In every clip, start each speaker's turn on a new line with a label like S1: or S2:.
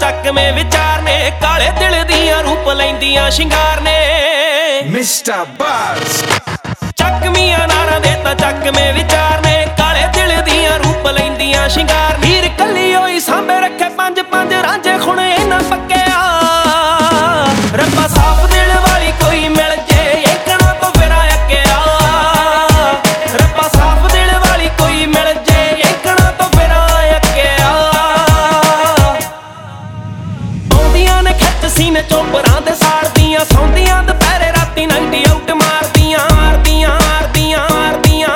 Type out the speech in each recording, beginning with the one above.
S1: ਚੱਕਵੇਂ ਵਿਚਾਰ ਨੇ, ਕਾਲੇ ਦਿਲ ਦੀਆਂ ਰੂਪ ਲੈਂਦੀਆਂ ਸ਼ਿੰਗਾਰ ਨੇ।
S2: ਮਿਸਟਰ ਬਾਸ
S1: ਚੱਕਵੀਆਂ ਨਾਰਾਂ ਦੇ ਤਾਂ ਚੱਕਵੇਂ ਵਿਚਾਰ ਨੇ, ਕਾਲੇ ਦਿਲ ਦੀਆਂ ਰੂਪ ਲੈਂਦੀਆਂ ਸ਼ਿੰਗਾਰ। ਹੀਰ ਕੱਲੀ ਹੋਈ ਸਾਂਭੇ ਰੱਖੇ ਪੰਜ ਪੰਜ ਰਾਂਝੇ ਖੁਣੇ ਨਾ ਪੱਕਿਆ। ਰੱਬਾ ਸਾਫ ਦਿਲ ਵਾਲੀ ਕੋਈ ਮਿਲ ਜੇ, ਏਕਣਾ ਤੋਂ ਫਿਰ ਅੱਕਿਆ। ਰੱਬਾ ਸਾਫ ਦਿਲ ਵਾਲੀ ਕੋਈ ਮਿਲ ਜੇ, ਏਕਣਾ ਤੋਂ ਫਿਰ ਅੱਕਿਆ। ਆਉਂਦੀਆਂ ਨੇ ਖਿੱਚ ਸੀਨੇ ਚੋਂ ਪਰਾਂ ਦੇ ਸਾੜਦੀਆਂ, ਸੌਂਦੀਆਂ ਦੁਪਹਿਰੇ ਰਾਤੀ ਨਾਈਟ ਆਊਟ ਮਾਰਦੀਆਂ ਮਾਰਦੀਆਂ ਮਾਰਦੀਆਂ ਮਾਰਦੀਆਂ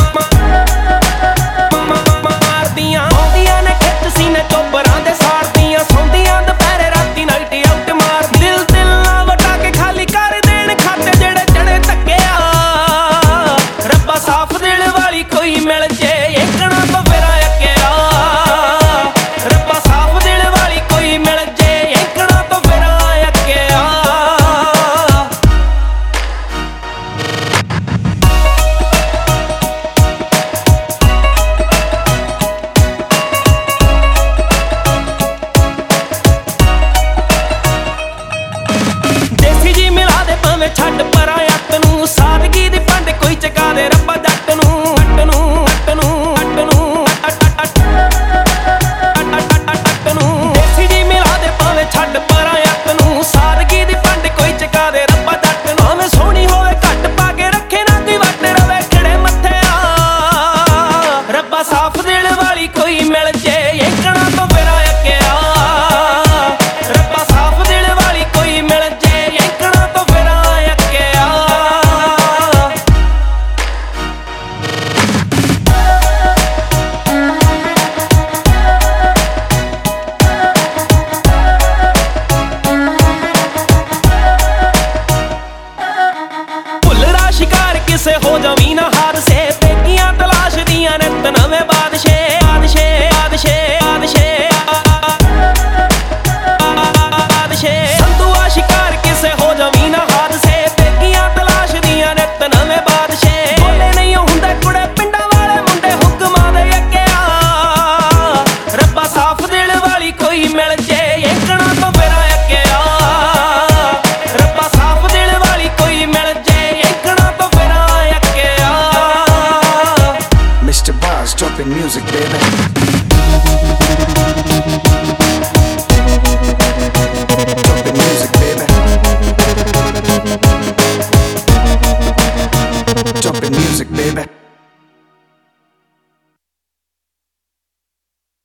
S1: ਮਾਰਦੀਆਂ। ਆਉਂਦੀਆਂ ਨੇ ਖਿੱਚ ਸੀਨੇ ਚੋਂ ਪਰਾਂ ਦੇ ਸਾੜਦੀਆਂ, ਸੌਂਦੀਆਂ ਦੁਪਹਿਰੇ ਰਾਤੀ ਨਾਈਟ ਆਊਟ ਮਾਰ। ਦਿਲ ਦਿਲ ਨਾ ਵਟਾ ਕੇ ਖਾਲੀ ਕਰ ਦੇਣ ਖਾਤੇ ਜਿਹੜੇ ਚੜੇ ਤੱਕਿਆ। ਰੱਬਾ ਸਾਫ ਦਿਲ ਵਾਲੀ ਕੋਈ ਮਿਲ ਜੇ, ਏਕਣਾ ਤੋਂ ਫਿਰ ਅੱਕਿਆ। ਰੱਬਾ ਸਾਫ ਦਿਲ ਵਾਲੀ ਕੋਈ ਮਿਲ ਜੇ, ਏਕਣਾ ਤੋਂ ਫਿਰ ਅੱਕਿਆ। ਦੇਸੀ ਜੀ ਮਿਲਾ ਦੇ ਭਾਵੇਂ ਛੱਡ ਪਰਾਂ ਅੱਤ ਨੂੰ, ਸਾਦਗੀ ਦੀ ਪੰਡ ਕੋਈ ਚਕਾ ਦੇ ਰੱਬਾ ਜੱਟ ਨੂੰ। ਅੱਟ ਨੂੰ ਅੱਟ ਨੂੰ ਅੱਟ ਨੂੰ ਅੱਟ ਨੂੰ। ਦੇਸੀ ਜੀ ਮਿਲਾ ਦੇ ਭਾਵੇਂ ਛੱਡ ਪਰਾਂ ਅੱਤ ਨੂੰ, ਸਾਦਗੀ ਦੀ ਪੰਡ ਕੋਈ ਚਕਾ ਦੇ ਰੱਬਾ ਜੱਟ ਨੂੰ। ਭਾਵੇਂ ਸੋਹਣੀ ਹੋਵੇ ਘੱਟ ਪਾ ਕੇ ਰੱਖੇ ਨਾ ਕੋਈ ਵੱਟ ਰਵੇ ਖੜੇ ਮੱਥਿਆ। ਰੱਬਾ ਸਾਫ ਦਿਲ ਵਾਲੀ ਕੋਈ ਮਿਲ ਜੇ, ਏਕਣਾ ਤੋਂ ਫਿਰ ਅੱਕਿਆ। ਰੱਬਾ ਸਾਫ ਦਿਲ ਵਾਲੀ ਕੋਈ ਮਿਲ ਜੇ, ਏਕਣਾ ਤੋਂ ਫਿਰ ਅੱਕਿਆ। ਭੁੱਲੜਾ ਸ਼ਿਕਾਰ ਕਿਸੇ ਹੋ ਜਾਵੀਂ ਨਾ ਹਾਦਸੇ,